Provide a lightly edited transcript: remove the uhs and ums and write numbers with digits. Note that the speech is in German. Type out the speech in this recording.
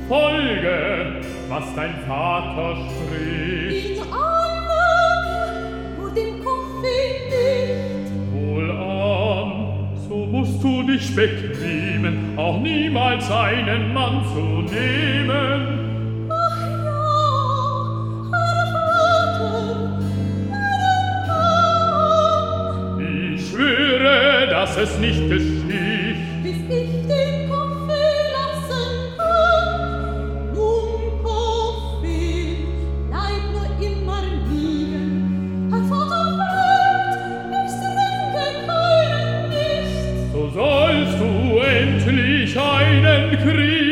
Folge, was dein Vater spricht. In allem, nur den Kaffee nicht. Wohlan, so musst du dich bequemen, auch niemals einen Mann zu nehmen. Ach ja, Herr Vater, Ich schwöre, dass es nicht geschieht. bis ich den Kaffee lassen kann. Nun, Kaffee, bleib nur immer liegen. Herr Vater hört, ich trinke keinen nicht. So sollst du endlich einen kriegen.